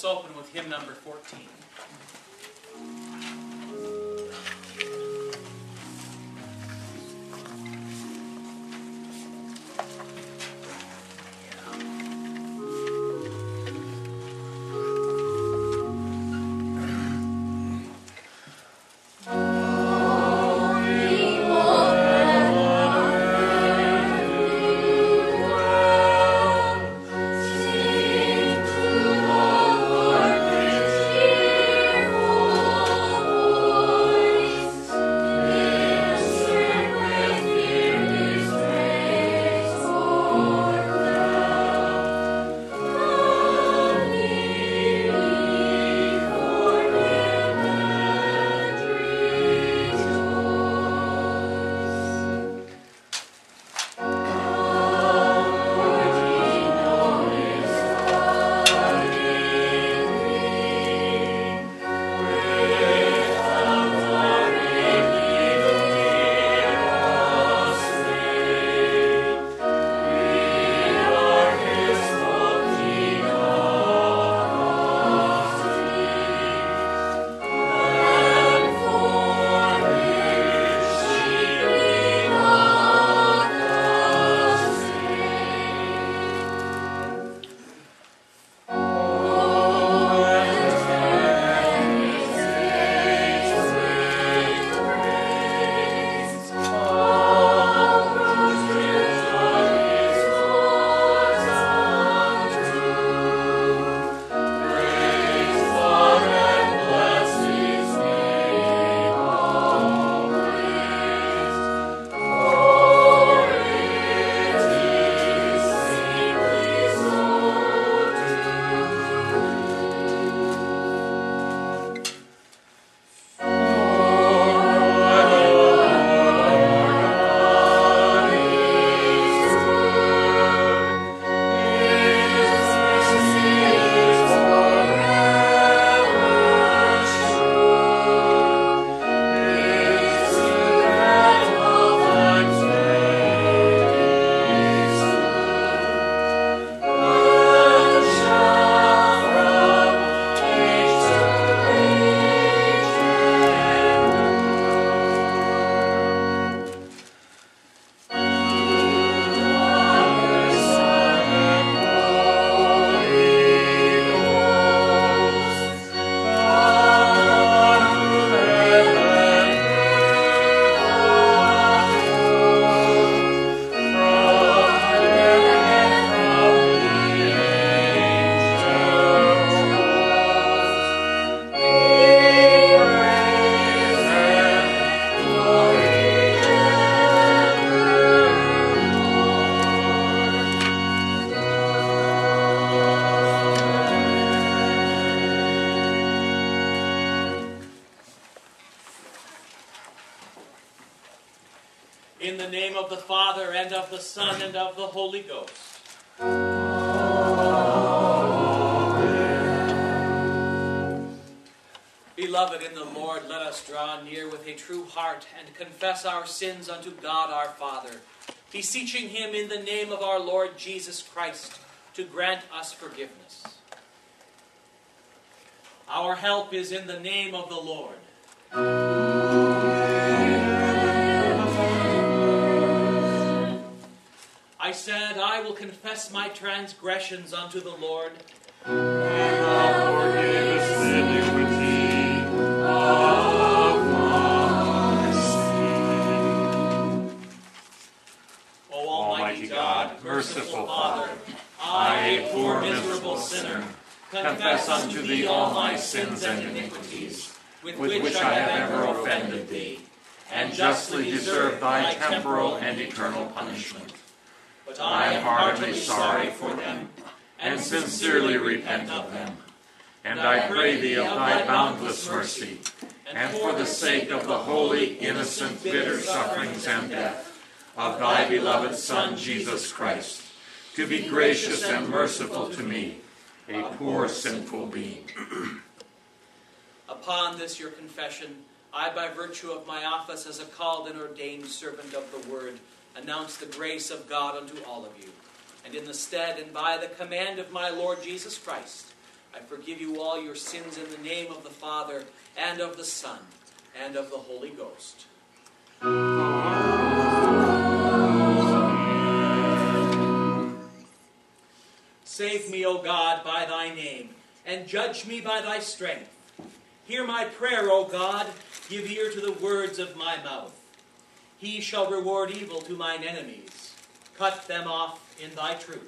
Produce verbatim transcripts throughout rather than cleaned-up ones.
Let's open with hymn number fourteen. In the name of the Father, and of the Son, and of the Holy Ghost. Amen. Beloved in the Lord, let us draw near with a true heart and confess our sins unto God our Father, beseeching Him in the name of our Lord Jesus Christ to grant us forgiveness. Our help is in the name of the Lord. I said, I will confess my transgressions unto the Lord. And thou forgivest the iniquity of my sin. O Almighty God, merciful Father, I, a poor miserable sinner, confess unto Thee all my sins and iniquities, with which I have ever offended Thee, and justly deserve Thy temporal and eternal punishment. But I am heartily sorry for them, and sincerely repent of them. And I pray Thee of Thy boundless mercy, and for the sake of the holy, innocent, bitter sufferings and death of Thy beloved Son, Jesus Christ, to be gracious and merciful to me, a poor sinful being. Upon this your confession, I, by virtue of my office as a called and ordained servant of the Word, announce the grace of God unto all of you. And in the stead and by the command of my Lord Jesus Christ, I forgive you all your sins in the name of the Father, and of the Son, and of the Holy Ghost. Save me, O God, by thy name, and judge me by thy strength. Hear my prayer, O God, give ear to the words of my mouth. He shall reward evil to mine enemies. Cut them off in thy truth.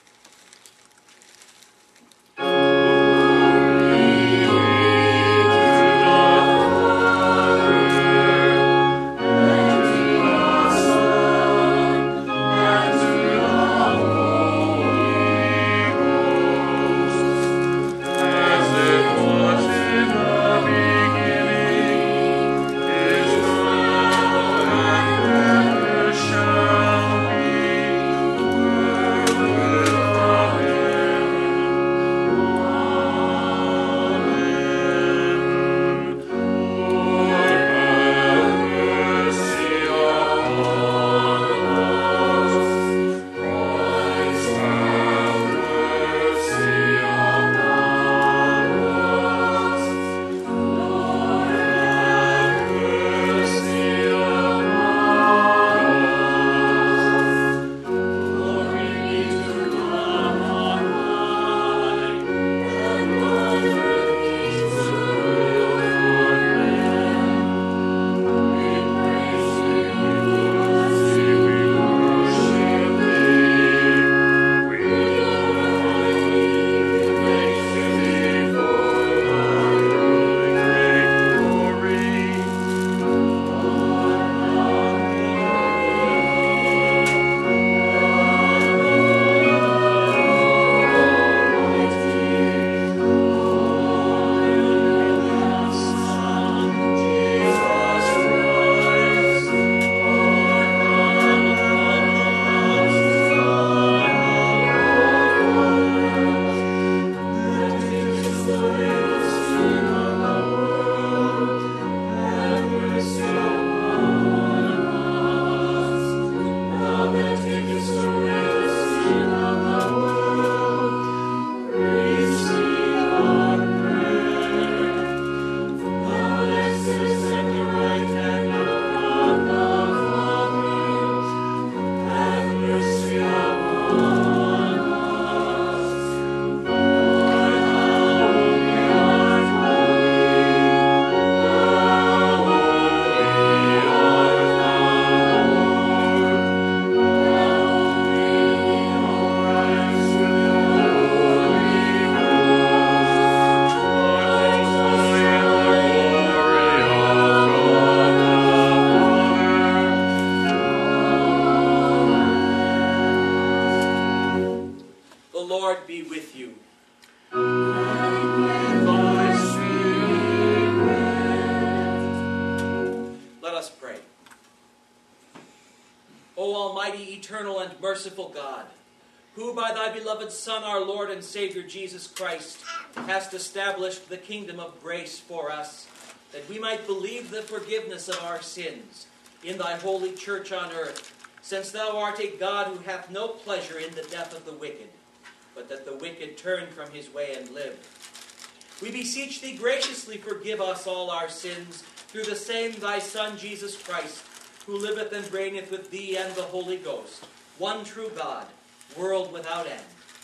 Eternal and merciful God, who by thy beloved Son, our Lord and Savior Jesus Christ, hast established the kingdom of grace for us, that we might believe the forgiveness of our sins in thy holy church on earth, since thou art a God who hath no pleasure in the death of the wicked, but that the wicked turn from his way and live. We beseech thee graciously forgive us all our sins through the same thy Son Jesus Christ, who liveth and reigneth with thee and the Holy Ghost, one true God, world without end.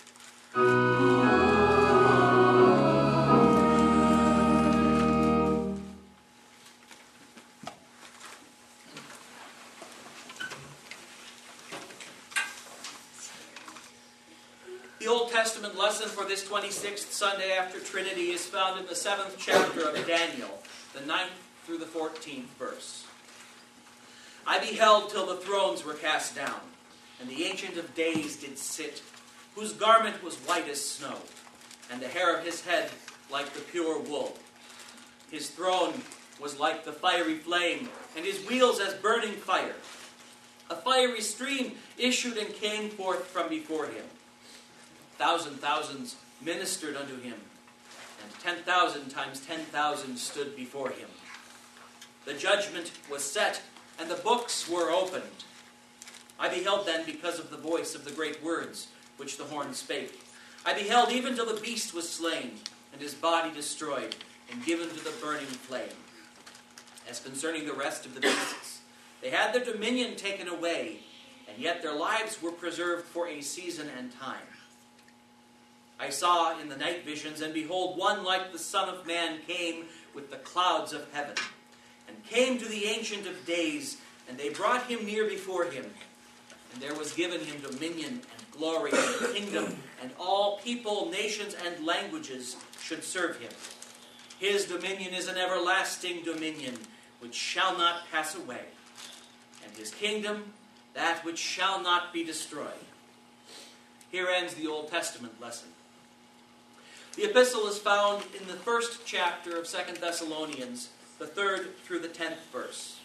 The Old Testament lesson for this twenty-sixth Sunday after Trinity is found in the seventh chapter of Daniel, the ninth through the fourteenth verse. I beheld till the thrones were cast down, and the Ancient of Days did sit, whose garment was white as snow, and the hair of his head like the pure wool. His throne was like the fiery flame, and his wheels as burning fire. A fiery stream issued and came forth from before him. Thousand thousands ministered unto him, and ten thousand times ten thousand stood before him. The judgment was set, and the books were opened. I beheld then, because of the voice of the great words which the horn spake, I beheld even till the beast was slain, and his body destroyed, and given to the burning flame. As concerning the rest of the beasts, they had their dominion taken away, and yet their lives were preserved for a season and time. I saw in the night visions, and behold, one like the Son of Man came with the clouds of heaven, and came to the Ancient of Days, and they brought him near before him. And there was given him dominion and glory and kingdom, and all people, nations, and languages should serve him. His dominion is an everlasting dominion, which shall not pass away, and his kingdom that which shall not be destroyed. Here ends the Old Testament lesson. The epistle is found in the first chapter of Second Thessalonians, the third through the tenth verse.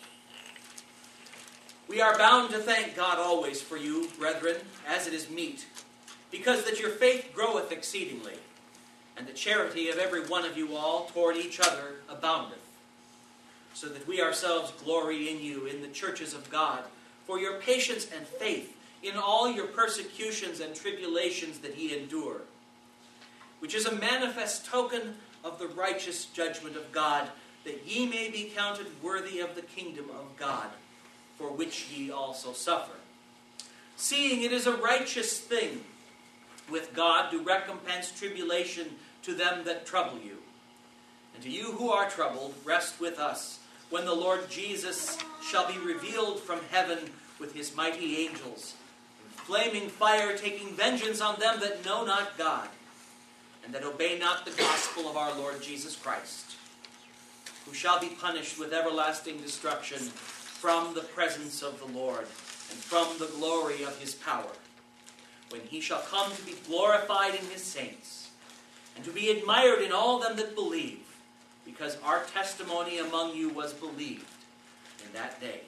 We are bound to thank God always for you, brethren, as it is meet, because that your faith groweth exceedingly, and the charity of every one of you all toward each other aboundeth, so that we ourselves glory in you in the churches of God, for your patience and faith in all your persecutions and tribulations that ye endure, which is a manifest token of the righteous judgment of God, that ye may be counted worthy of the kingdom of God, for which ye also suffer. Seeing it is a righteous thing with God to recompense tribulation to them that trouble you. And to you who are troubled, rest with us, when the Lord Jesus shall be revealed from heaven with his mighty angels, in flaming fire, taking vengeance on them that know not God, and that obey not the gospel of our Lord Jesus Christ, who shall be punished with everlasting destruction from the presence of the Lord, and from the glory of his power, when he shall come to be glorified in his saints, and to be admired in all them that believe, because our testimony among you was believed in that day.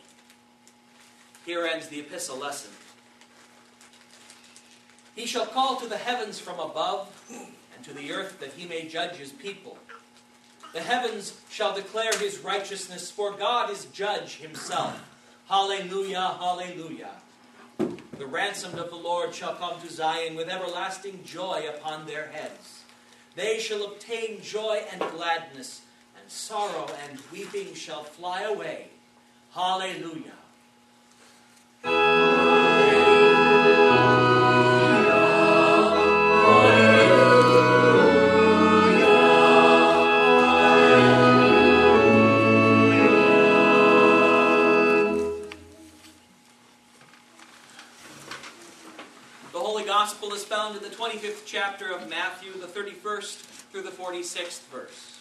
Here ends the epistle lesson. He shall call to the heavens from above, and to the earth that he may judge his people. The heavens shall declare his righteousness, for God is judge himself. Hallelujah, hallelujah. The ransomed of the Lord shall come to Zion with everlasting joy upon their heads. They shall obtain joy and gladness, and sorrow and weeping shall fly away. Hallelujah. Gospel is found in the twenty-fifth chapter of Matthew, the thirty-first through the forty-sixth verse.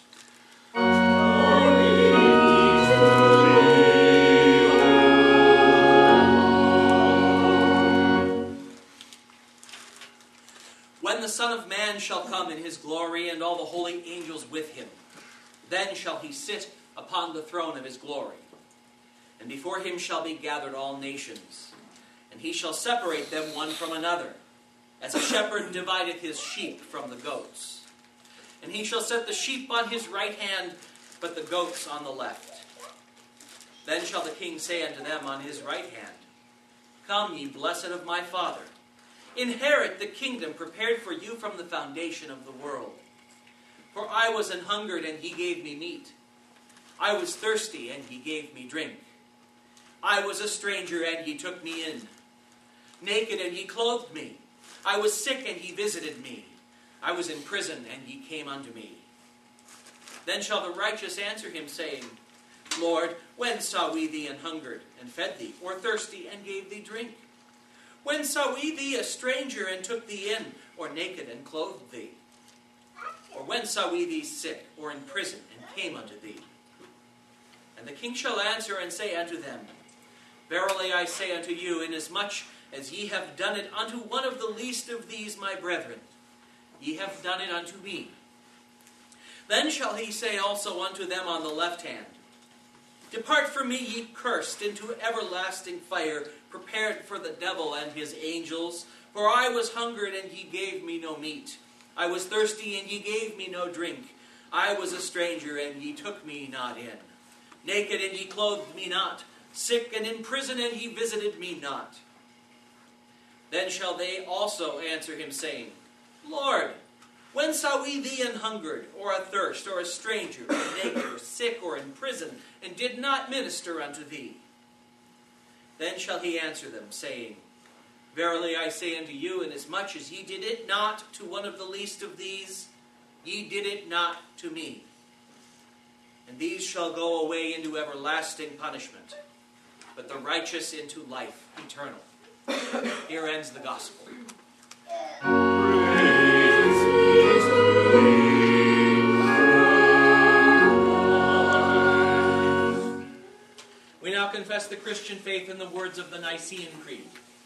When the Son of Man shall come in his glory, and all the holy angels with him, then shall he sit upon the throne of his glory. And before him shall be gathered all nations, and he shall separate them one from another, as a shepherd divideth his sheep from the goats. And he shall set the sheep on his right hand, but the goats on the left. Then shall the king say unto them on his right hand, Come, ye blessed of my Father, inherit the kingdom prepared for you from the foundation of the world. For I was an hungered, and he gave me meat. I was thirsty, and he gave me drink. I was a stranger, and he took me in. Naked, and he clothed me. I was sick, and he visited me. I was in prison, and he came unto me. Then shall the righteous answer him, saying, Lord, when saw we thee an hungered, and fed thee, or thirsty, and gave thee drink? When saw we thee a stranger, and took thee in, or naked, and clothed thee? Or when saw we thee sick, or in prison, and came unto thee? And the king shall answer and say unto them, Verily I say unto you, inasmuch as ye have done it unto one of the least of these my brethren, ye have done it unto me. Then shall he say also unto them on the left hand, Depart from me, ye cursed, into everlasting fire, prepared for the devil and his angels. For I was hungered, and ye gave me no meat. I was thirsty, and ye gave me no drink. I was a stranger, and ye took me not in. Naked, and ye clothed me not. Sick, and in prison, and ye visited me not. Then shall they also answer him, saying, Lord, when saw we thee an hungered, or athirst, or a stranger, or naked, or sick, or in prison, and did not minister unto thee? Then shall he answer them, saying, Verily I say unto you, inasmuch as ye did it not to one of the least of these, ye did it not to me. And these shall go away into everlasting punishment, but the righteous into life eternal. Here ends the gospel. We now confess the Christian faith in the words of the Nicene Creed.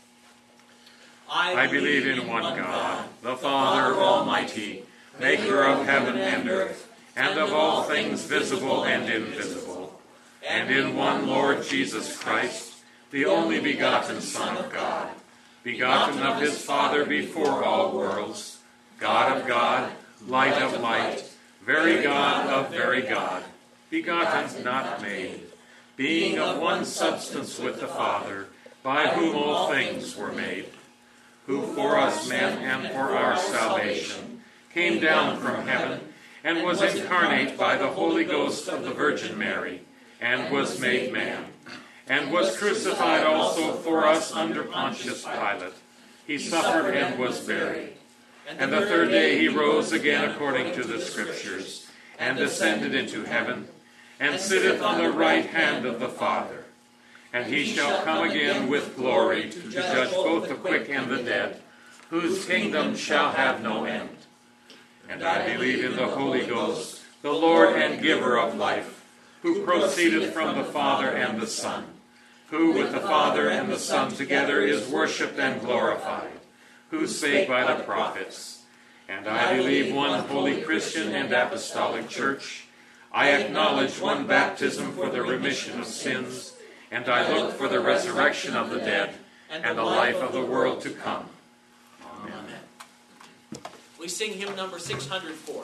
I, I believe in one God, the Father Almighty, maker of heaven and earth, and of all things visible and invisible, and in one Lord Jesus Christ, the only begotten Son of God, begotten of his Father before all worlds, God of God, light of light, very God of very God, begotten, not made, being of one substance with the Father, by whom all things were made, who for us men and for our salvation came down from heaven, and was incarnate by the Holy Ghost of the Virgin Mary, and was made man, and was crucified also for us under Pontius Pilate. He suffered and was buried. And the third day he rose again according to the Scriptures, and ascended into heaven, and sitteth on the right hand of the Father. And he shall come again with glory to judge both the quick and the dead, whose kingdom shall have no end. And I believe in the Holy Ghost, the Lord and giver of life, who proceedeth from the Father and the Son, who with the Father and the Son together is worshipped and glorified, who spake by the prophets. And I believe one holy Christian and apostolic church. I acknowledge one baptism for the remission of sins, and I look for the resurrection of the dead and the life of the world to come. Amen. We sing hymn number six hundred four.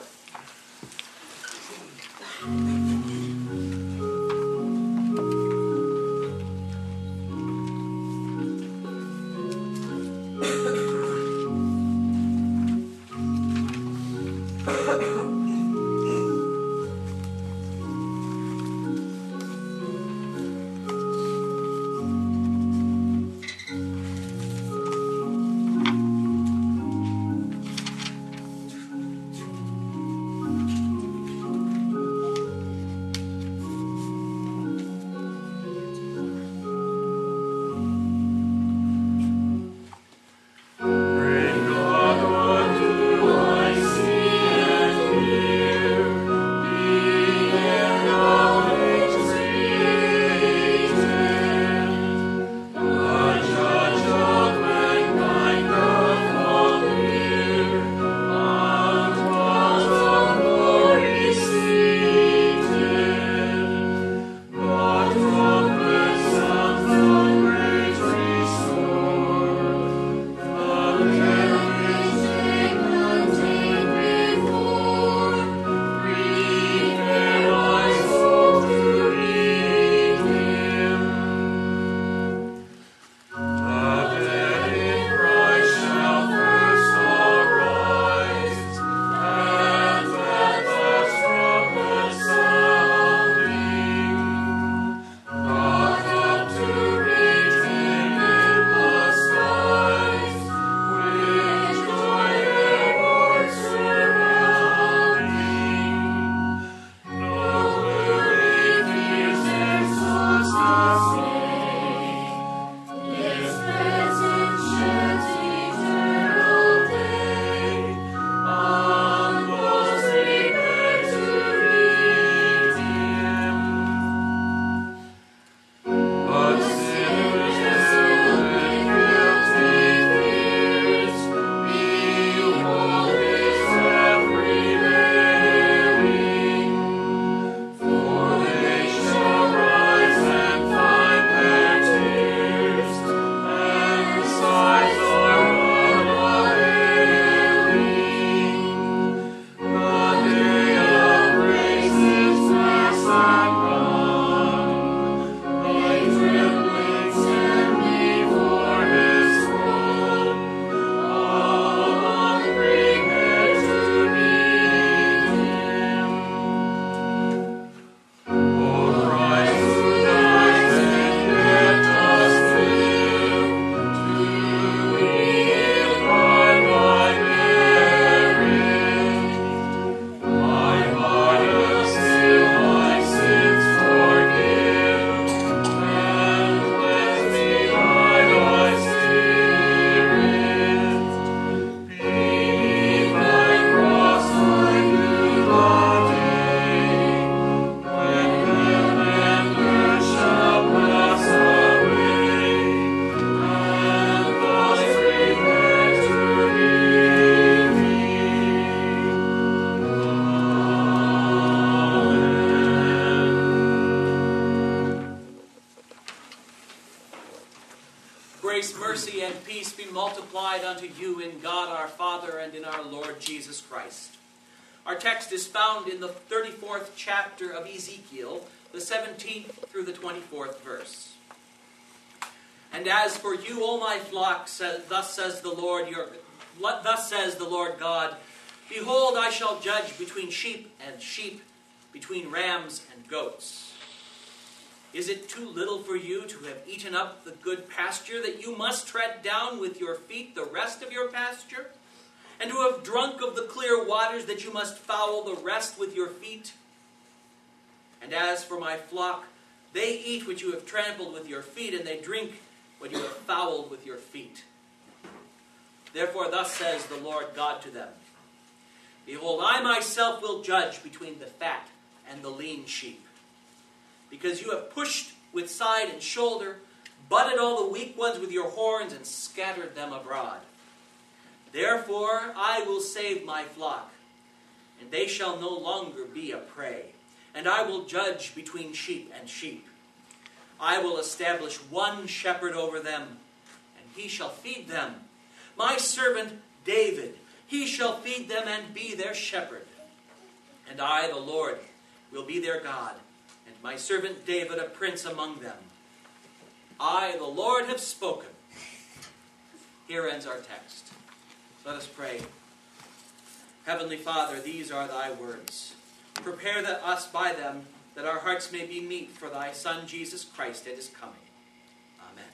Grace, mercy, and peace be multiplied unto you in God our Father and in our Lord Jesus Christ. Our text is found in the thirty-fourth chapter of Ezekiel, the seventeenth through the twenty-fourth verse. And as for you, O my flock, thus says the Lord your, thus says the Lord God, behold, I shall judge between sheep and sheep, between rams and goats. Is it too little for you to have eaten up the good pasture, that you must tread down with your feet the rest of your pasture? And to have drunk of the clear waters, that you must foul the rest with your feet? And as for my flock, they eat what you have trampled with your feet, and they drink what you have fouled with your feet. Therefore thus says the Lord God to them, behold, I myself will judge between the fat and the lean sheep. Because you have pushed with side and shoulder, butted all the weak ones with your horns, and scattered them abroad. Therefore I will save my flock, and they shall no longer be a prey. And I will judge between sheep and sheep. I will establish one shepherd over them, and he shall feed them. My servant David, he shall feed them and be their shepherd. And I, the Lord, will be their God, and my servant David a prince among them. I, the Lord, have spoken. Here ends our text. Let us pray. Heavenly Father, these are thy words. Prepare that us by them, that our hearts may be meet for thy Son, Jesus Christ, at his coming. Amen.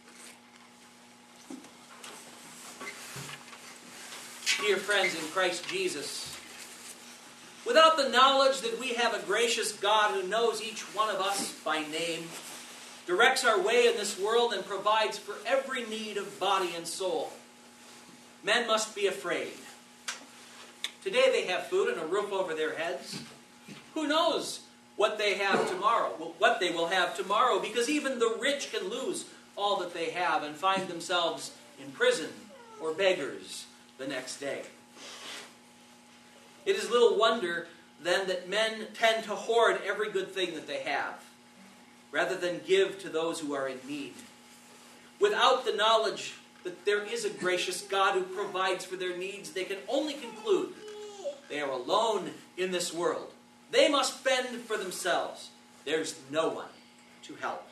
Dear friends in Christ Jesus, without the knowledge that we have a gracious God who knows each one of us by name, directs our way in this world, and provides for every need of body and soul, men must be afraid. Today they have food and a roof over their heads. Who knows what they have tomorrow, what they will have tomorrow, because even the rich can lose all that they have and find themselves in prison or beggars the next day. It is little wonder, then, that men tend to hoard every good thing that they have, rather than give to those who are in need. Without the knowledge that there is a gracious God who provides for their needs, they can only conclude they are alone in this world. They must fend for themselves. There's no one to help.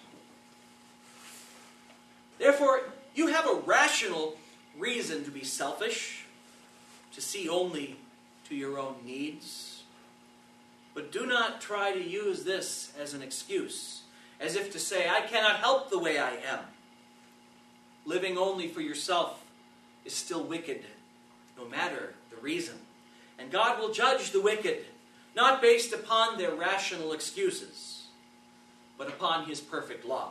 Therefore, you have a rational reason to be selfish, to see only to your own needs. But do not try to use this as an excuse, as if to say, I cannot help the way I am. Living only for yourself is still wicked, no matter the reason. And God will judge the wicked, not based upon their rational excuses, but upon his perfect law.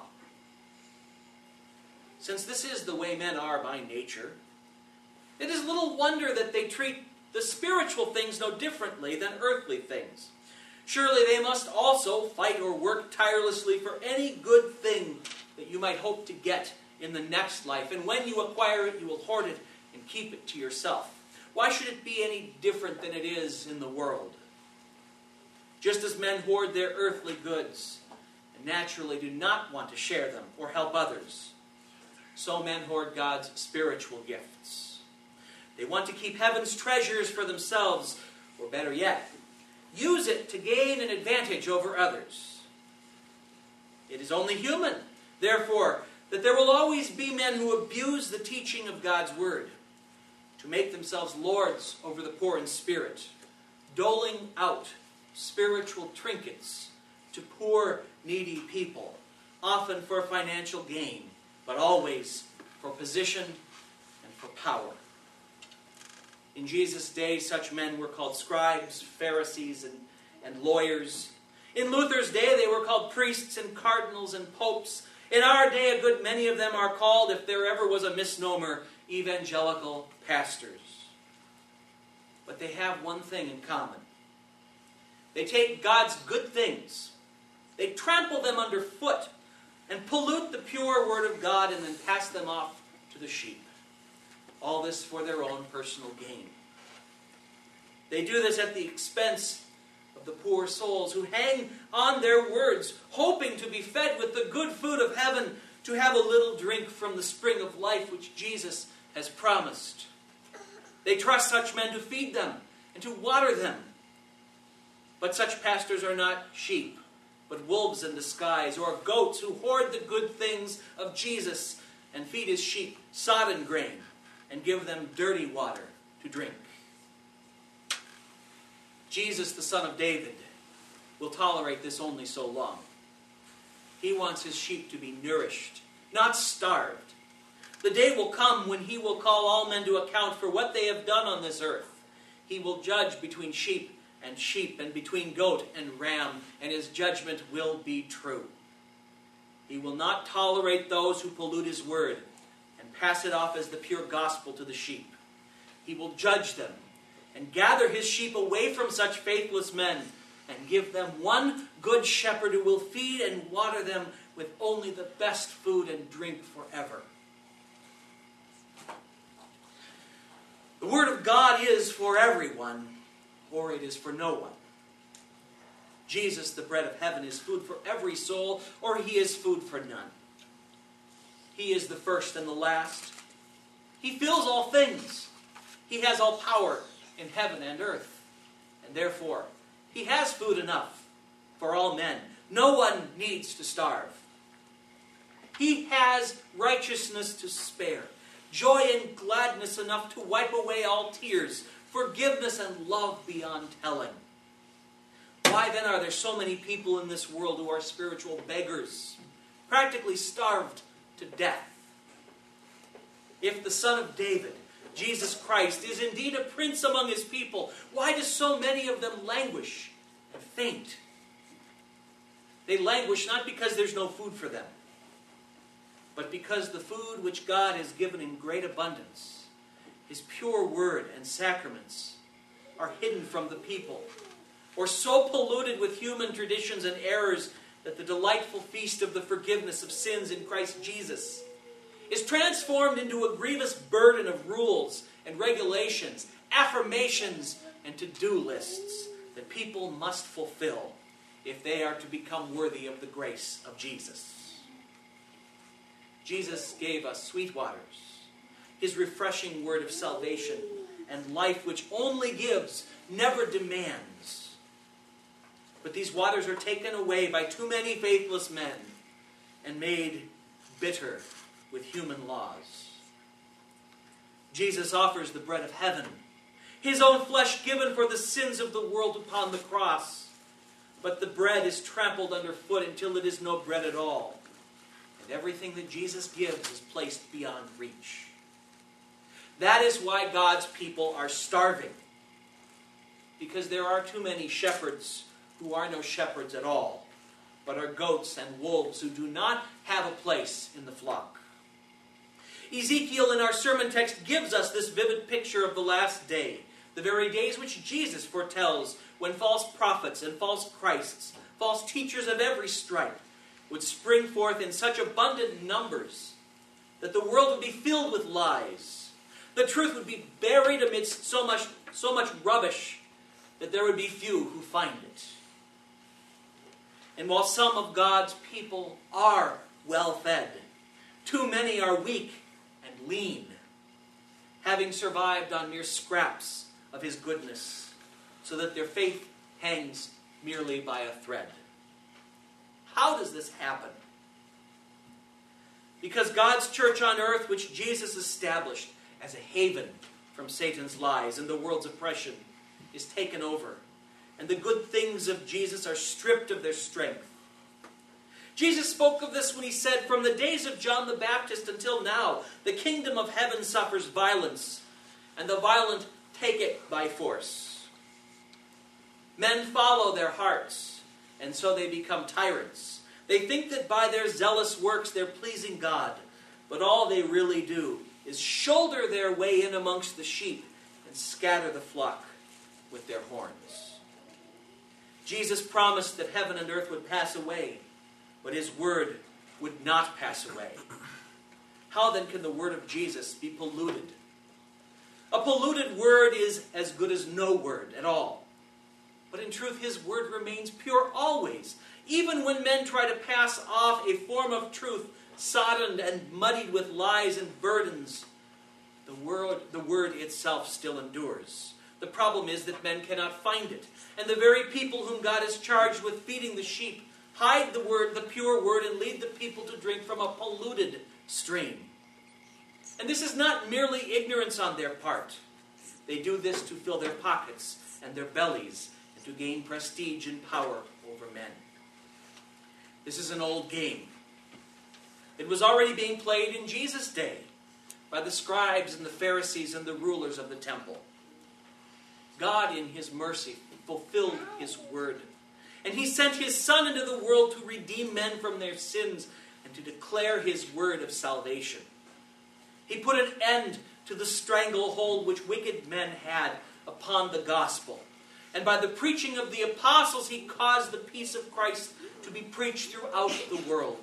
Since this is the way men are by nature, it is little wonder that they treat the spiritual things no differently than earthly things. Surely they must also fight or work tirelessly for any good thing that you might hope to get in the next life. And when you acquire it, you will hoard it and keep it to yourself. Why should it be any different than it is in the world? Just as men hoard their earthly goods and naturally do not want to share them or help others, so men hoard God's spiritual gifts. They want to keep heaven's treasures for themselves, or better yet, use it to gain an advantage over others. It is only human, therefore, that there will always be men who abuse the teaching of God's word, to make themselves lords over the poor in spirit, doling out spiritual trinkets to poor, needy people, often for financial gain, but always for position and for power. In Jesus' day, such men were called scribes, Pharisees, and, and lawyers. In Luther's day, they were called priests and cardinals and popes. In our day, a good many of them are called, if there ever was a misnomer, evangelical pastors. But they have one thing in common. They take God's good things, they trample them underfoot, and pollute the pure word of God, and then pass them off to the sheep. All this for their own personal gain. They do this at the expense of the poor souls who hang on their words, hoping to be fed with the good food of heaven to have a little drink from the spring of life which Jesus has promised. They trust such men to feed them and to water them. But such pastors are not sheep, but wolves in disguise, or goats who hoard the good things of Jesus and feed his sheep sodden grain and give them dirty water to drink. Jesus, the Son of David, will tolerate this only so long. He wants his sheep to be nourished, not starved. The day will come when he will call all men to account for what they have done on this earth. He will judge between sheep and sheep, and between goat and ram, and his judgment will be true. He will not tolerate those who pollute his word and pass it off as the pure gospel to the sheep. He will judge them and gather his sheep away from such faithless men and give them one good shepherd who will feed and water them with only the best food and drink forever. The word of God is for everyone, or it is for no one. Jesus, the bread of heaven, is food for every soul, or he is food for none. He is the first and the last. He fills all things. He has all power in heaven and earth. And therefore, he has food enough for all men. No one needs to starve. He has righteousness to spare, joy and gladness enough to wipe away all tears, forgiveness and love beyond telling. Why then are there so many people in this world who are spiritual beggars, practically starved to death? If the Son of David, Jesus Christ, is indeed a prince among his people, why do so many of them languish and faint? They languish not because there's no food for them, but because the food which God has given in great abundance, his pure word and sacraments, are hidden from the people, or so polluted with human traditions and errors that the delightful feast of the forgiveness of sins in Christ Jesus is transformed into a grievous burden of rules and regulations, affirmations and to-do lists that people must fulfill if they are to become worthy of the grace of Jesus. Jesus gave us sweet waters, his refreshing word of salvation and life which only gives, never demands. But these waters are taken away by too many faithless men and made bitter with human laws. Jesus offers the bread of heaven, his own flesh given for the sins of the world upon the cross. But the bread is trampled underfoot until it is no bread at all. And everything that Jesus gives is placed beyond reach. That is why God's people are starving. Because there are too many shepherds who are no shepherds at all, but are goats and wolves who do not have a place in the flock. Ezekiel in our sermon text gives us this vivid picture of the last day, the very days which Jesus foretells when false prophets and false Christs, false teachers of every stripe, would spring forth in such abundant numbers that the world would be filled with lies. The truth would be buried amidst so much, so much rubbish that there would be few who find it. And while some of God's people are well-fed, too many are weak and lean, having survived on mere scraps of his goodness, so that their faith hangs merely by a thread. How does this happen? Because God's church on earth, which Jesus established as a haven from Satan's lies and the world's oppression, is taken over, and the good things of Jesus are stripped of their strength. Jesus spoke of this when he said, "From the days of John the Baptist until now, the kingdom of heaven suffers violence, and the violent take it by force. Men follow their hearts, and so they become tyrants. They think that by their zealous works they're pleasing God, but all they really do is shoulder their way in amongst the sheep and scatter the flock with their horns." Jesus promised that heaven and earth would pass away, but his word would not pass away. How then can the word of Jesus be polluted? A polluted word is as good as no word at all. But in truth, his word remains pure always, even when men try to pass off a form of truth sodden and muddied with lies and burdens, the word, the word itself still endures. The problem is that men cannot find it. And the very people whom God has charged with feeding the sheep hide the word, the pure word, and lead the people to drink from a polluted stream. And this is not merely ignorance on their part. They do this to fill their pockets and their bellies and to gain prestige and power over men. This is an old game. It was already being played in Jesus' day by the scribes and the Pharisees and the rulers of the temple. God, in His mercy, fulfilled His word. And He sent His Son into the world to redeem men from their sins and to declare His word of salvation. He put an end to the stranglehold which wicked men had upon the gospel. And by the preaching of the apostles, He caused the peace of Christ to be preached throughout the world.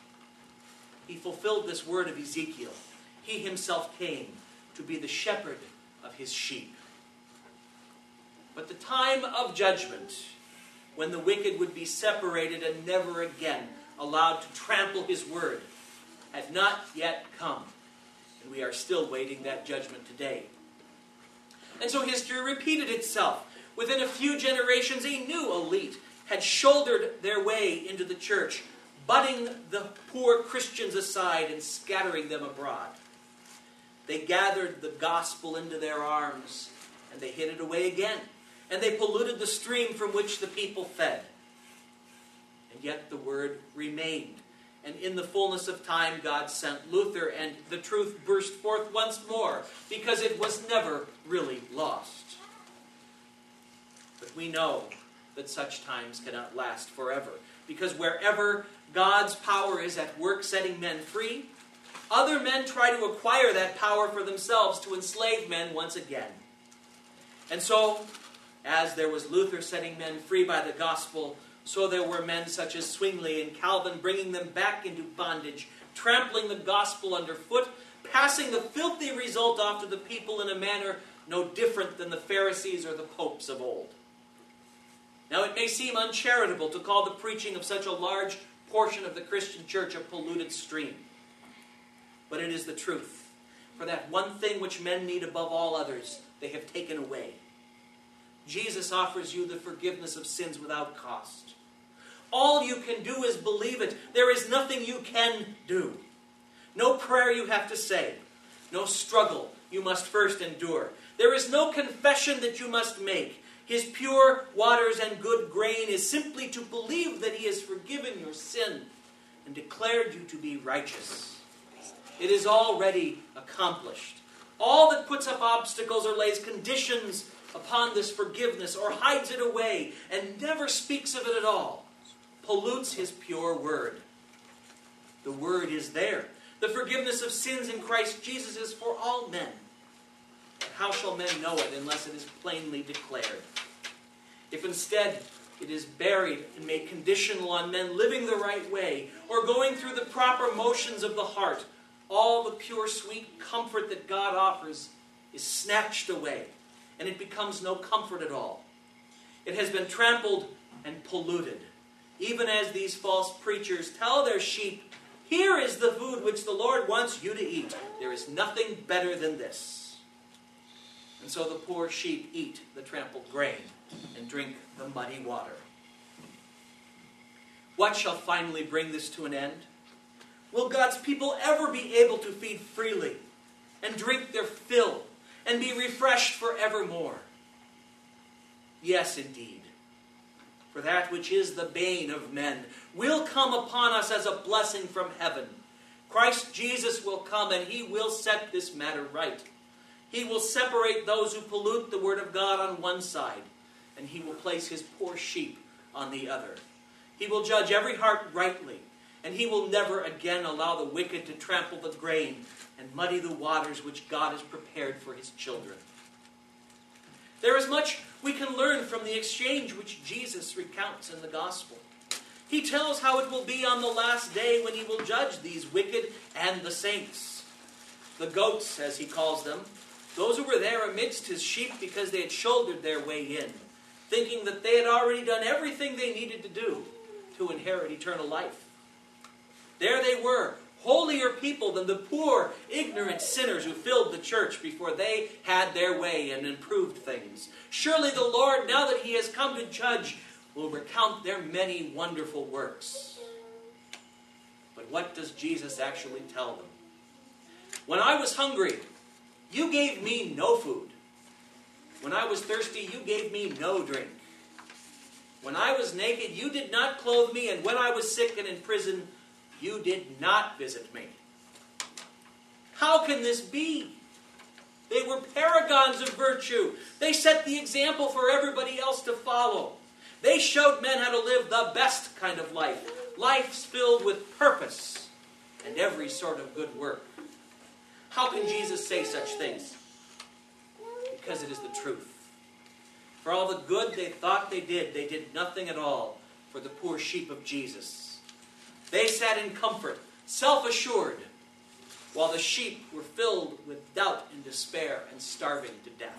He fulfilled this word of Ezekiel. He Himself came to be the shepherd of His sheep. But the time of judgment, when the wicked would be separated and never again allowed to trample His word, had not yet come. And we are still waiting that judgment today. And so history repeated itself. Within a few generations, a new elite had shouldered their way into the church, butting the poor Christians aside and scattering them abroad. They gathered the gospel into their arms, and they hid it away again. And they polluted the stream from which the people fed. And yet the word remained. And in the fullness of time, God sent Luther, and the truth burst forth once more, because it was never really lost. But we know that such times cannot last forever, because wherever God's power is at work setting men free, other men try to acquire that power for themselves to enslave men once again. And so, as there was Luther setting men free by the gospel, so there were men such as Zwingli and Calvin bringing them back into bondage, trampling the gospel underfoot, passing the filthy result off to the people in a manner no different than the Pharisees or the popes of old. Now it may seem uncharitable to call the preaching of such a large portion of the Christian church a polluted stream. But it is the truth. For that one thing which men need above all others, they have taken away. Jesus offers you the forgiveness of sins without cost. All you can do is believe it. There is nothing you can do. No prayer you have to say. No struggle you must first endure. There is no confession that you must make. His pure waters and good grain is simply to believe that He has forgiven your sin and declared you to be righteous. It is already accomplished. All that puts up obstacles or lays conditions upon this forgiveness or hides it away and never speaks of it at all pollutes His pure word. The word is there. The forgiveness of sins in Christ Jesus is for all men. But how shall men know it unless it is plainly declared? If instead it is buried and made conditional on men living the right way or going through the proper motions of the heart, all the pure, sweet comfort that God offers is snatched away, and it becomes no comfort at all. It has been trampled and polluted, even as these false preachers tell their sheep, "Here is the food which the Lord wants you to eat. There is nothing better than this." And so the poor sheep eat the trampled grain and drink the muddy water. What shall finally bring this to an end? Will God's people ever be able to feed freely and drink their fill and be refreshed forevermore? Yes, indeed. For that which is the bane of men will come upon us as a blessing from heaven. Christ Jesus will come and He will set this matter right. He will separate those who pollute the Word of God on one side, and He will place His poor sheep on the other. He will judge every heart rightly, and He will never again allow the wicked to trample the grain and muddy the waters which God has prepared for His children. There is much we can learn from the exchange which Jesus recounts in the gospel. He tells how it will be on the last day when He will judge these wicked and the saints. The goats, as He calls them, those who were there amidst His sheep because they had shouldered their way in, thinking that they had already done everything they needed to do to inherit eternal life. There they were, holier people than the poor, ignorant sinners who filled the church before they had their way and improved things. Surely the Lord, now that he has come to judge, will recount their many wonderful works. But what does Jesus actually tell them? When I was hungry, you gave me no food. When I was thirsty, you gave me no drink. When I was naked, you did not clothe me, and when I was sick and in prison, you did not visit me. How can this be? They were paragons of virtue. They set the example for everybody else to follow. They showed men how to live the best kind of life. Lives filled with purpose and every sort of good work. How can Jesus say such things? Because it is the truth. For all the good they thought they did, they did nothing at all for the poor sheep of Jesus. They sat in comfort, self-assured, while the sheep were filled with doubt and despair and starving to death.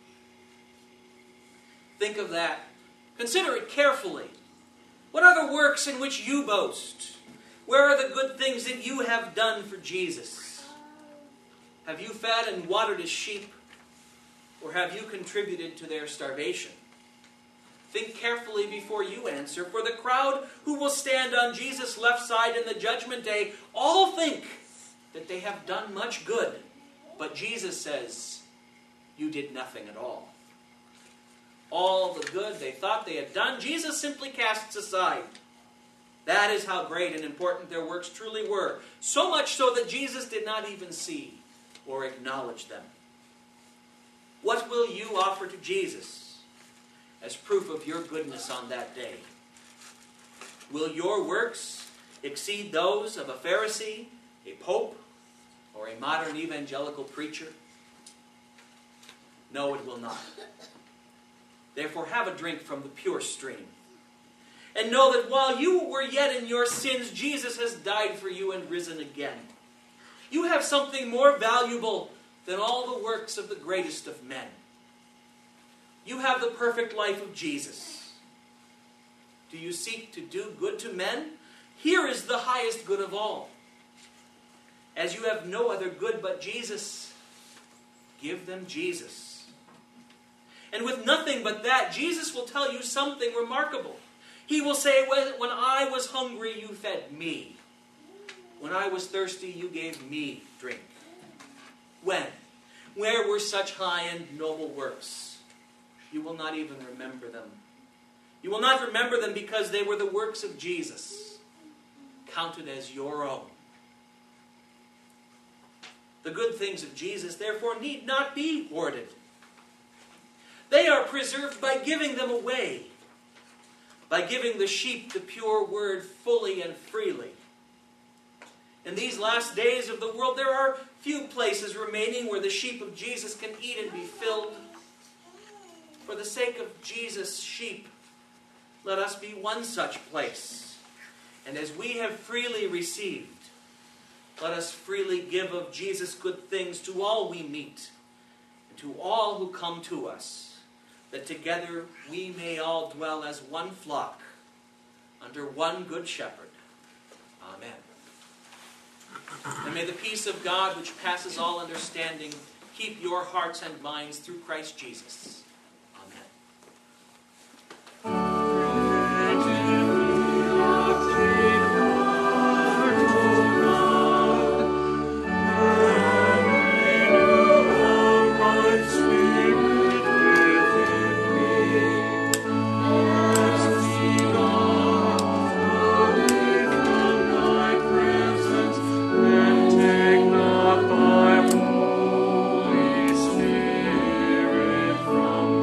Think of that. Consider it carefully. What are the works in which you boast? Where are the good things that you have done for Jesus? Have you fed and watered his sheep? Or have you contributed to their starvation? Think carefully before you answer, for the crowd who will stand on Jesus' left side in the judgment day all think that they have done much good. But Jesus says, you did nothing at all. All the good they thought they had done, Jesus simply casts aside. That is how great and important their works truly were. So much so that Jesus did not even see or acknowledge them. What will you offer to Jesus as proof of your goodness on that day? Will your works exceed those of a Pharisee, a pope, or a modern evangelical preacher? No, it will not. Therefore, have a drink from the pure stream. And know that while you were yet in your sins, Jesus has died for you and risen again. You have something more valuable than all the works of the greatest of men. You have the perfect life of Jesus. Do you seek to do good to men? Here is the highest good of all. As you have no other good but Jesus, give them Jesus. And with nothing but that, Jesus will tell you something remarkable. He will say, when I was hungry, you fed me. When I was thirsty, you gave me drink. When? Where were such high and noble works? You will not even remember them. You will not remember them because they were the works of Jesus, counted as your own. The good things of Jesus, therefore, need not be hoarded. They are preserved by giving them away, by giving the sheep the pure word fully and freely. In these last days of the world, there are few places remaining where the sheep of Jesus can eat and be filled. For the sake of Jesus' sheep, let us be one such place. And as we have freely received, let us freely give of Jesus' good things to all we meet, and to all who come to us, that together we may all dwell as one flock, under one good shepherd. Amen. And may the peace of God, which passes all understanding, keep your hearts and minds through Christ Jesus. From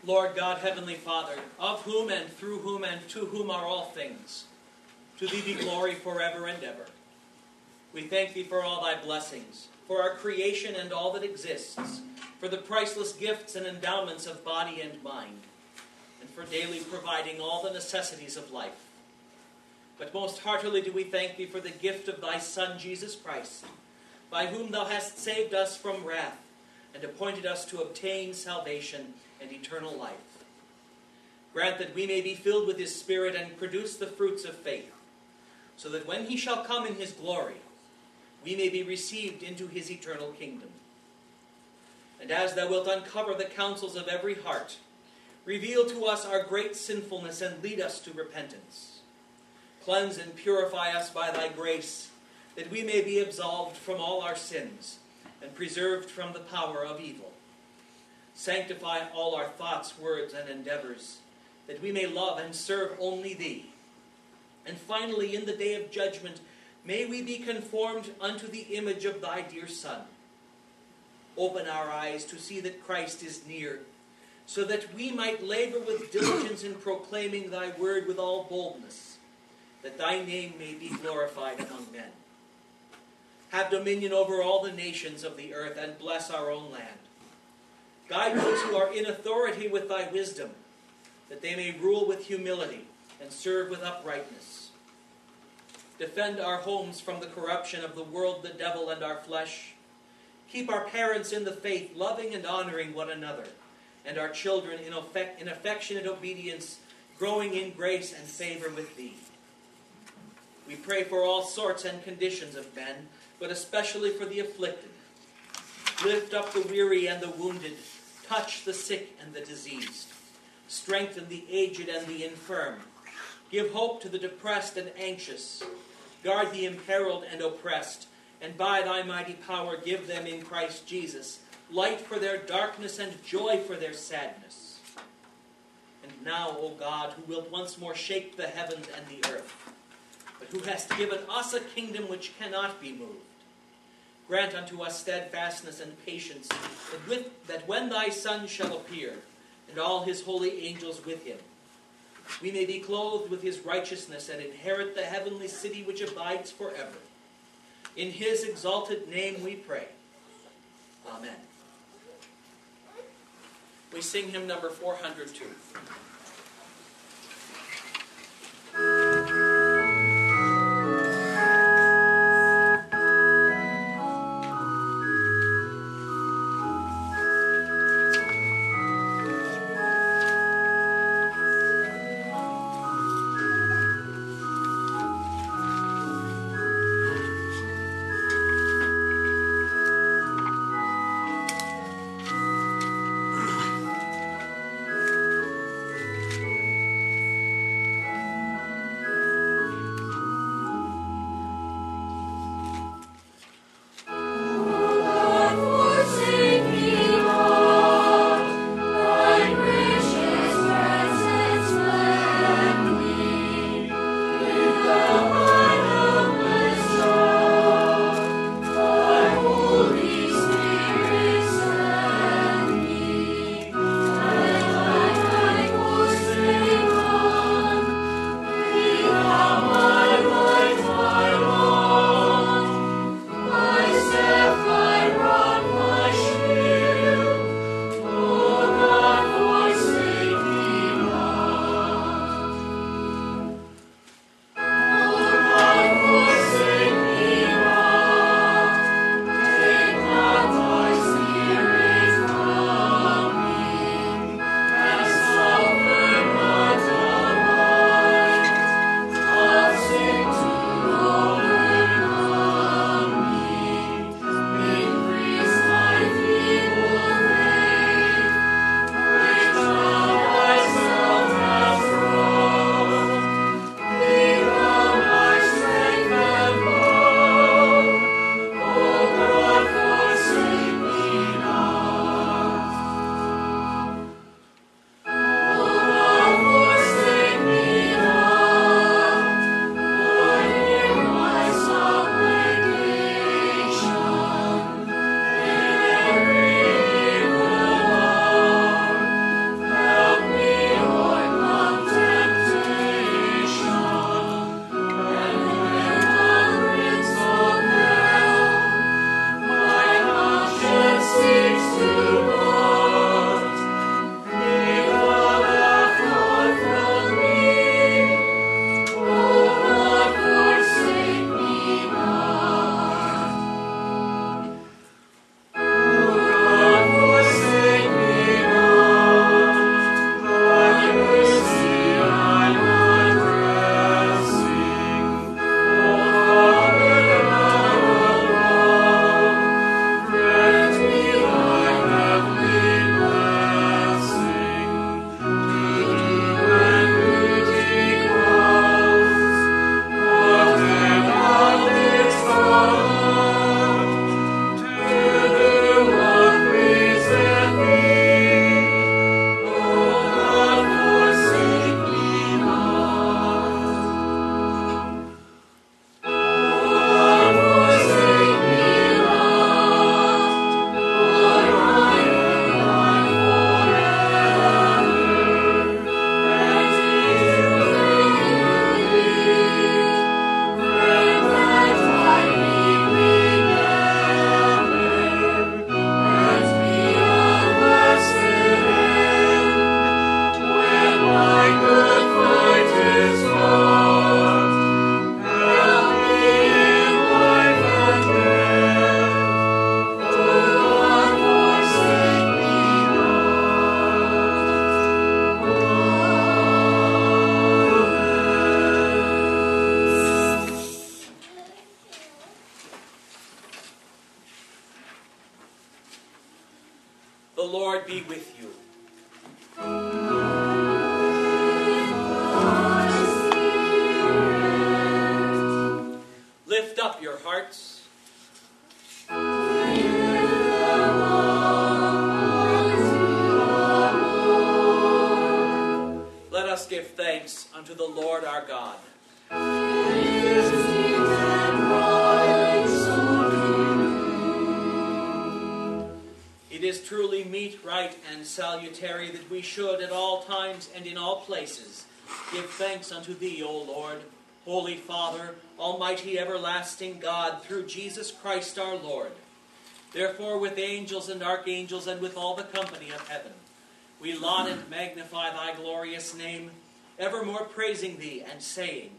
Lord God, Heavenly Father, of whom and through whom and to whom are all things, to thee be glory forever and ever. We thank thee for all thy blessings, for our creation and all that exists, for the priceless gifts and endowments of body and mind, and for daily providing all the necessities of life. But most heartily do we thank thee for the gift of thy Son, Jesus Christ, by whom thou hast saved us from wrath, and appointed us to obtain salvation and eternal life. Grant that we may be filled with his Spirit and produce the fruits of faith, so that when he shall come in his glory, we may be received into his eternal kingdom. And as thou wilt uncover the counsels of every heart, reveal to us our great sinfulness and lead us to repentance. Cleanse and purify us by thy grace, that we may be absolved from all our sins and preserved from the power of evil. Sanctify all our thoughts, words, and endeavors, that we may love and serve only thee. And finally, in the day of judgment, may we be conformed unto the image of thy dear Son. Open our eyes to see that Christ is near, so that we might labor with diligence in proclaiming thy word with all boldness, that thy name may be glorified among men. Have dominion over all the nations of the earth, and bless our own land. Guide those who are in authority with thy wisdom, that they may rule with humility and serve with uprightness. Defend our homes from the corruption of the world, the devil, and our flesh. Keep our parents in the faith, loving and honoring one another, and our children in, affect, in affectionate obedience, growing in grace and favor with thee. We pray for all sorts and conditions of men, but especially for the afflicted. Lift up the weary and the wounded. Touch the sick and the diseased. Strengthen the aged and the infirm. Give hope to the depressed and anxious. Guard the imperiled and oppressed. And by thy mighty power give them in Christ Jesus light for their darkness and joy for their sadness. And now, O God, who wilt once more shake the heavens and the earth, but who hast given us a kingdom which cannot be moved, grant unto us steadfastness and patience, that, with, that when thy Son shall appear, and all his holy angels with him, we may be clothed with his righteousness and inherit the heavenly city which abides forever. In his exalted name we pray. Amen. We sing hymn number four hundred two. The Lord be with you. Lift up your hearts. Let us give thanks unto the Lord our God. It is truly meet, right, and salutary that we should at all times and in all places give thanks unto Thee, O Lord, Holy Father, Almighty everlasting God, through Jesus Christ our Lord. Therefore, with angels and archangels and with all the company of heaven, we laud and magnify Thy glorious name, evermore praising Thee and saying,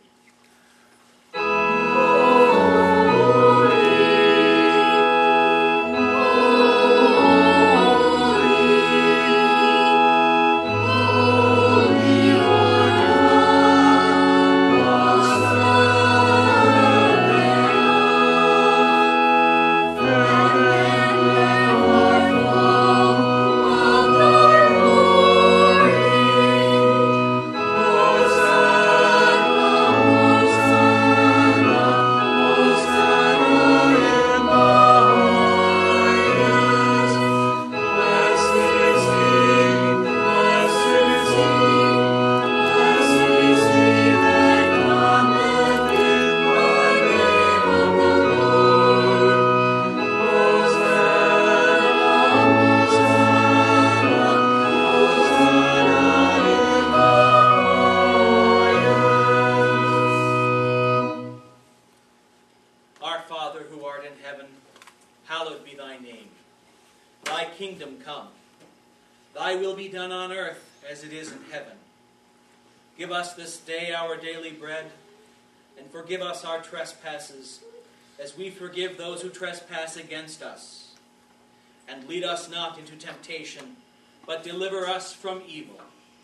Our Father, who art in heaven, hallowed be Thy name. Thy kingdom come. Thy will be done on earth as it is in heaven. Give us this day our daily bread, and forgive us our trespasses, as we forgive those who trespass against us. And lead us not into temptation, but deliver us from evil.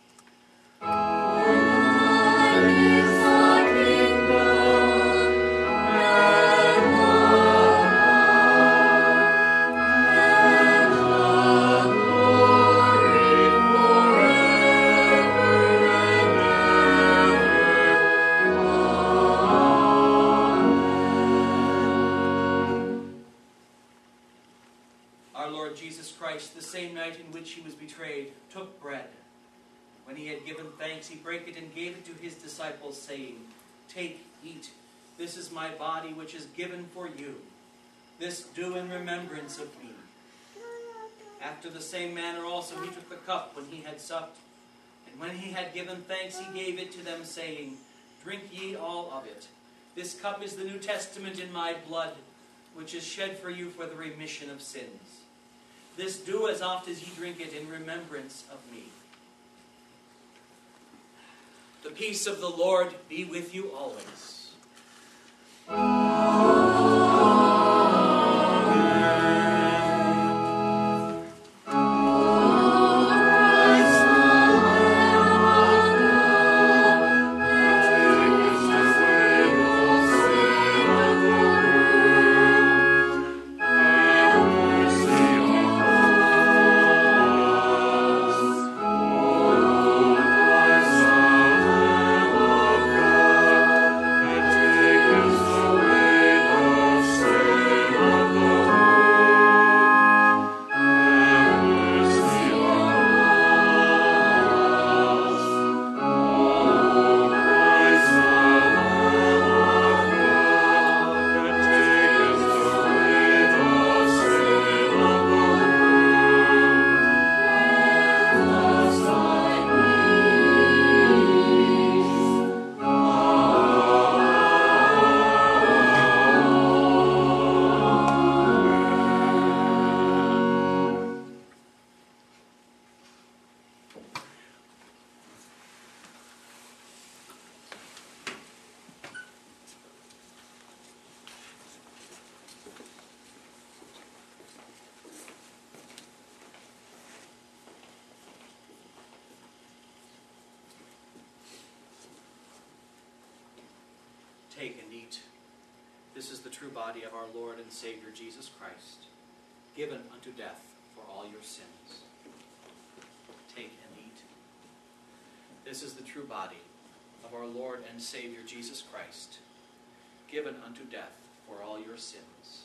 Our Lord Jesus Christ, the same night in which He was betrayed, took bread. When He had given thanks, He brake it and gave it to His disciples, saying, Take, eat. This is my body, which is given for you. This do in remembrance of me. After the same manner also He took the cup when He had supped. And when He had given thanks, He gave it to them, saying, Drink ye all of it. This cup is the New Testament in my blood, which is shed for you for the remission of sins. This do as oft as ye drink it in remembrance of me. The peace of the Lord be with you always. Take and eat. This is the true body of our Lord and Savior Jesus Christ, given unto death for all your sins. Take and eat. This is the true body of our Lord and Savior Jesus Christ, given unto death for all your sins.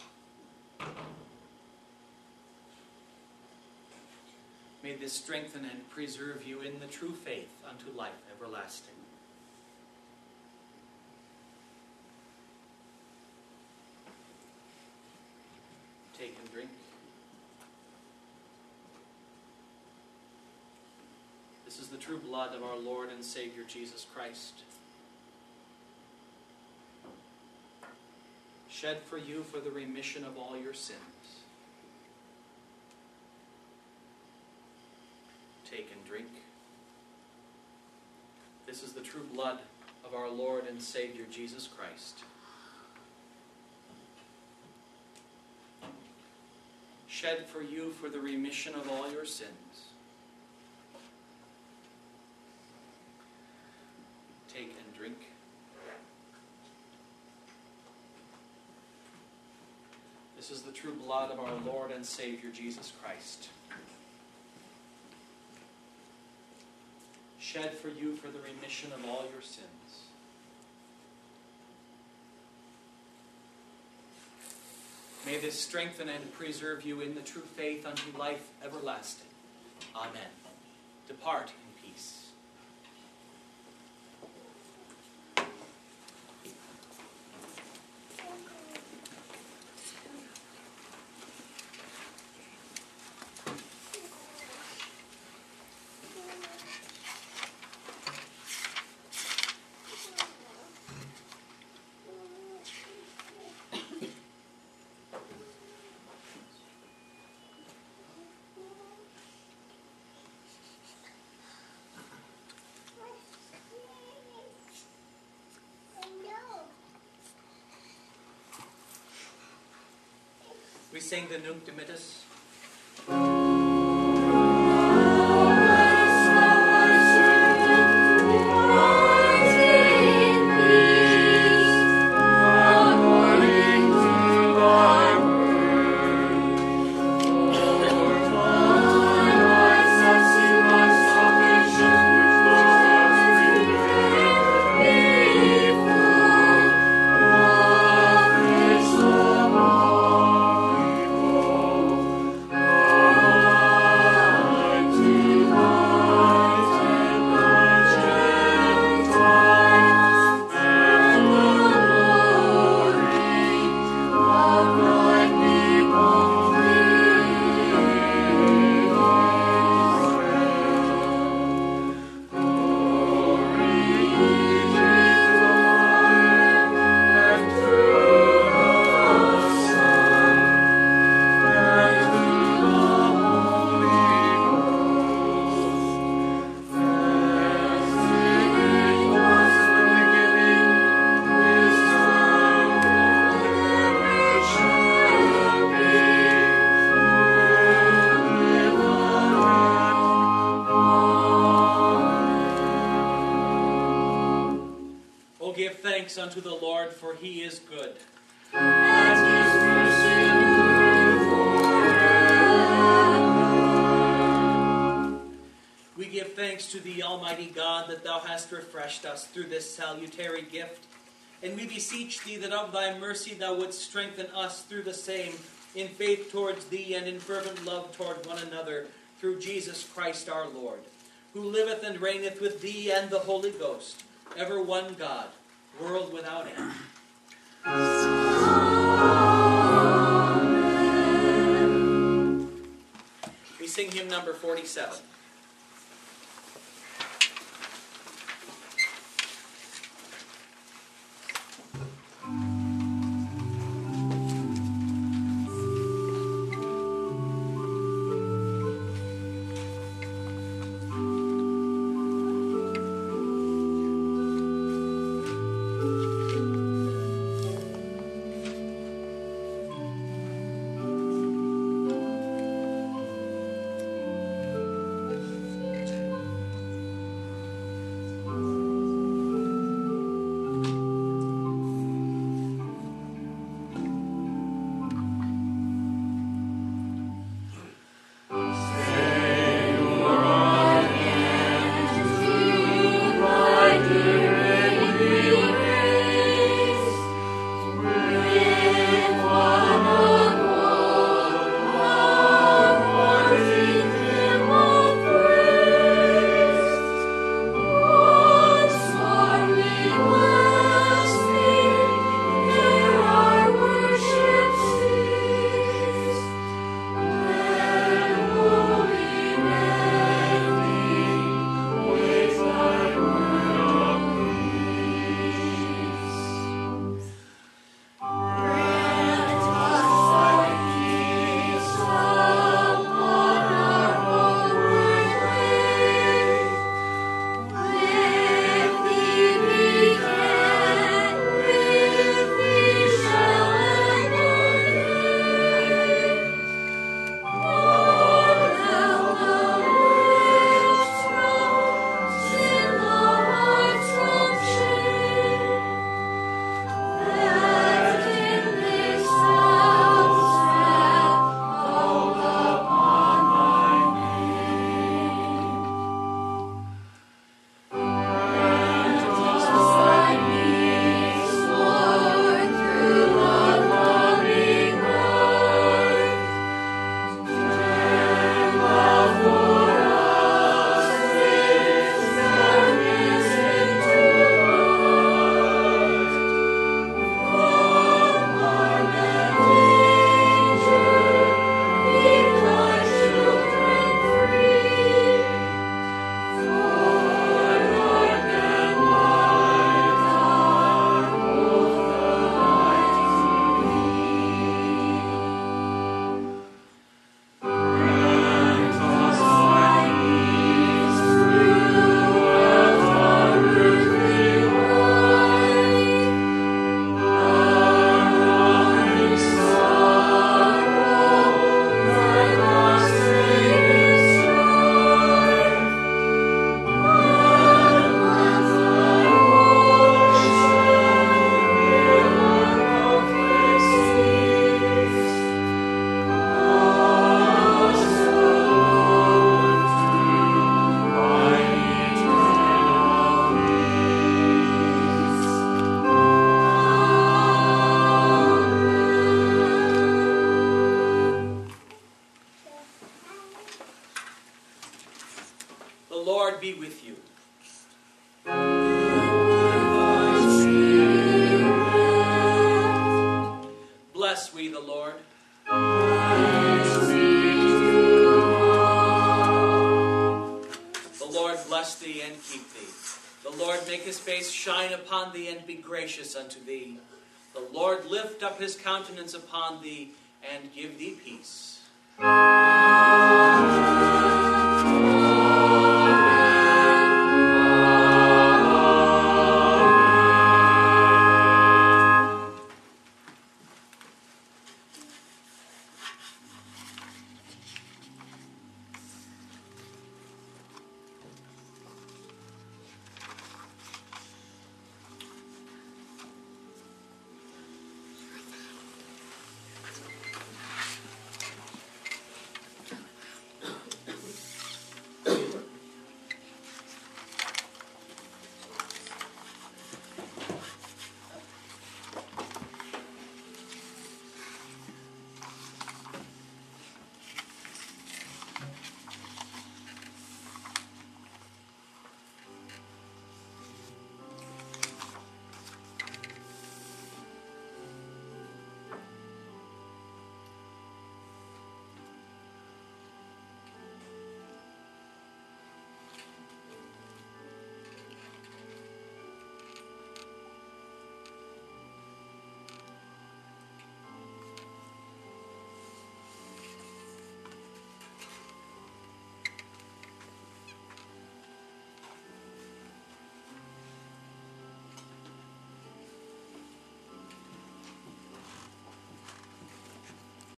May this strengthen and preserve you in the true faith unto life everlasting. Take and drink. This is the true blood of our Lord and Savior Jesus Christ, shed for you for the remission of all your sins. Take and drink. This is the true blood of our Lord and Savior Jesus Christ, shed for you for the remission of all your sins. Take and drink. This is the true blood of our Lord and Savior Jesus Christ, shed for you for the remission of all your sins. May this strengthen and preserve you in the true faith unto life everlasting. Amen. Depart in peace. We sing the Nunc Dimittis. Unto the Lord, for he is good. And his mercy endureth forever. We give thanks to thee, Almighty God, that thou hast refreshed us through this salutary gift. And we beseech thee that of thy mercy thou wouldst strengthen us through the same, in faith towards thee and in fervent love toward one another, through Jesus Christ our Lord, who liveth and reigneth with thee and the Holy Ghost, ever one God, world without end. Amen. We sing hymn number forty-seven. Lord be with you. Bless we the Lord. The Lord bless thee and keep thee. The Lord make his face shine upon thee and be gracious unto thee. The Lord lift up his countenance upon thee and give thee peace.